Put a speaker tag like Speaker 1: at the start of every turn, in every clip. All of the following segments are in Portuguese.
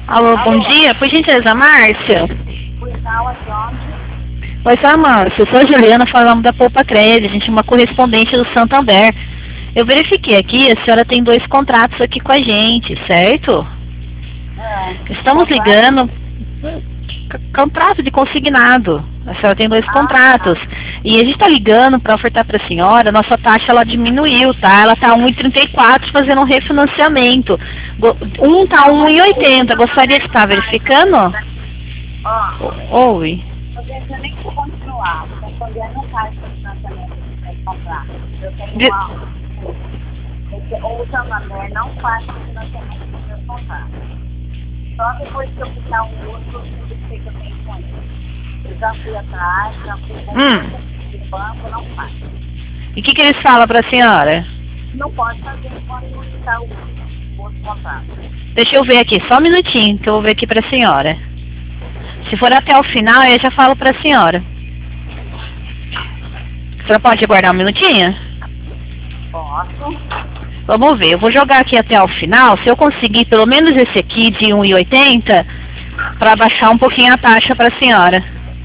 Speaker 1: Alô, bom dia. Por gentileza, Márcia? Oi, sou a Márcia. Eu sou a Juliana, falando da Poupa Crédito. A gente é uma correspondente do Santander. Eu verifiquei aqui, a senhora tem 2 contratos aqui com a gente, certo? Estamos ligando... Contrato de consignado. A senhora tem 2 contratos. E a gente está ligando para ofertar para a senhora, nossa taxa ela diminuiu, tá? Ela está 1,34 fazendo um refinanciamento. Um está 1,80. Gostaria de estar verificando? Oi.
Speaker 2: Eu nem vou continuar, respondendo não faz financiamento de comprar. Eu tenho ou o Santander não faz financiamento dos meus contratos. Só depois que eu ficar um outro, eu sei que eu tenho com ele. Eu já fui atrás, já fui com o banco, não faz.
Speaker 1: E o que eles falam para a senhora?
Speaker 2: Não pode fazer enquanto não ficar o outro contrato.
Speaker 1: Deixa eu ver aqui, só um minutinho, que eu vou ver aqui para a senhora. Se for até o final, eu já falo para a senhora. A senhora pode aguardar um minutinho?
Speaker 2: Posso.
Speaker 1: Vamos ver, eu vou jogar aqui até o final, se eu conseguir pelo menos esse aqui de 1,80, para baixar um pouquinho a taxa para a senhora.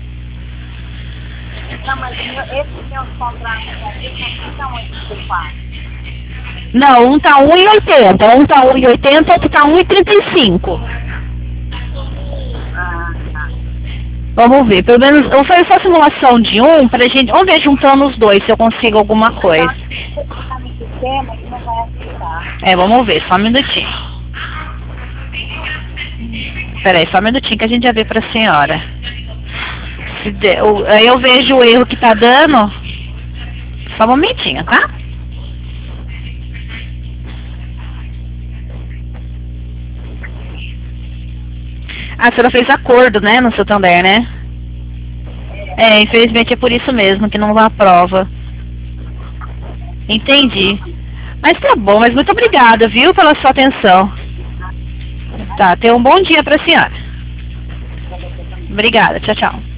Speaker 2: Não, mas esses meus contratos aqui não são 1,34.
Speaker 1: Não, um tá 1,80, um tá 1,80, outro tá 1,35. Vamos ver, pelo menos, eu vou fazer só a simulação de um, pra gente, vamos ver juntando os dois, se eu consigo alguma coisa. Vamos ver, só um minutinho. Peraí, só um minutinho que a gente já vê pra senhora. Aí eu vejo o erro que tá dando. Só um momentinho, tá? A senhora fez acordo, né, no Santander, né? Infelizmente é por isso mesmo que não aprova. Entendi. Mas tá bom, mas muito obrigada, viu, pela sua atenção. Tá, tenha um bom dia pra senhora. Obrigada, tchau, tchau.